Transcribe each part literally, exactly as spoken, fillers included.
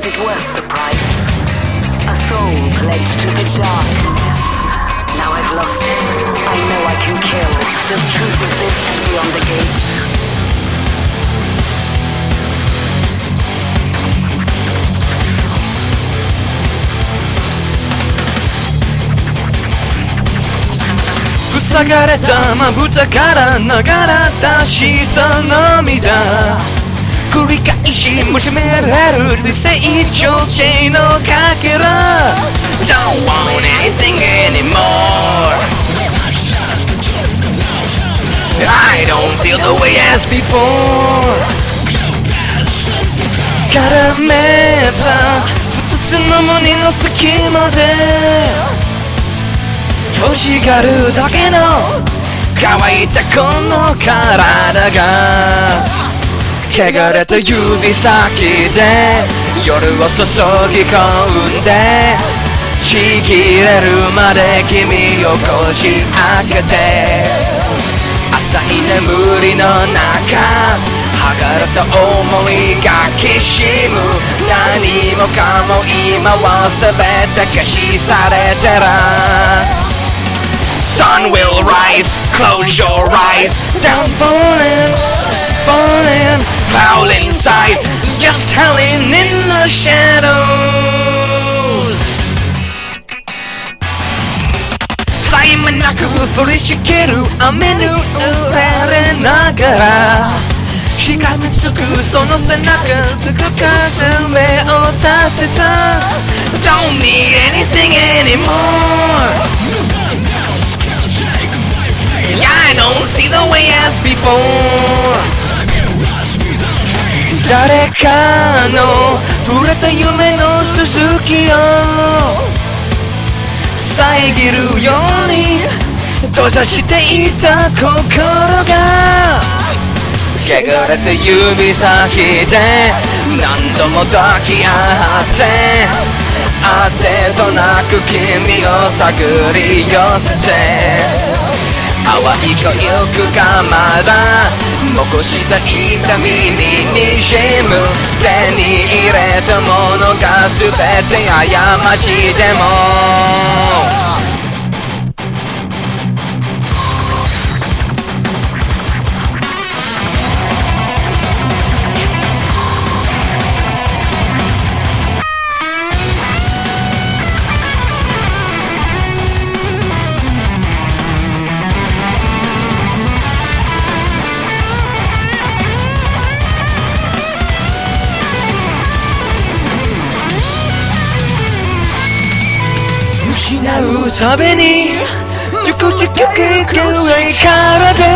Was it worth the price? A soul pledged to the darkness. Now I've lost it. I know I can kill. Does truth exist beyond the gates? 塞がれたまぶたから流れ出した涙繰り返し求められる理性調整のかけら Don't want anything anymore I don't feel the way as before 絡めた二つの胸の隙間で欲しがるだけの乾いたこの体が汚れた指先で夜を注ぎ込んでちぎれるまで君をこじ開けて浅い眠りの中剥がれた想いがきしむ何もかも今は全て消し去れてらSun will rise, close your eyes Down falling, falling Howl inside, just howling in the shadows 絶え間なく降りしきる雨に打たれながらしがみつくその背中つく風目を立てた Don't need anything anymore Yeah, I don't see the way as before 誰かの触れた夢の続きを遮るように閉ざしていた心が汚れた指先で何度も抱き合ってあてとなく君を手繰り寄せて淡い記憶がまだ残した痛みに滲む手に入れたものが全て過ちでも失うたびにゆくじきけく上からで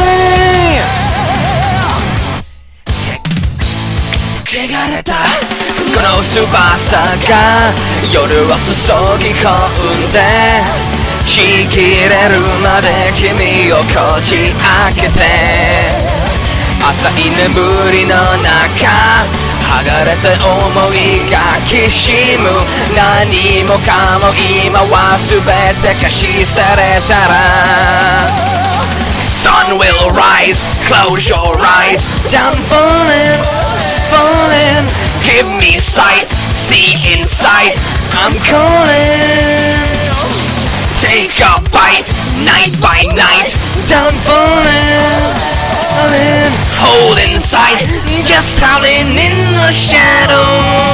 汚れたこの翼が夜を注ぎ込んでちぎれるまで君をこじ開けて浅い眠りの中剥がれた想いがきしむ何もかも今は全て消し去れたら Sun will rise, close your eyes Down falling, falling Give me sight, see inside I'm calling Take a bite, night by night Down falling Hold inside, just howling in the shadows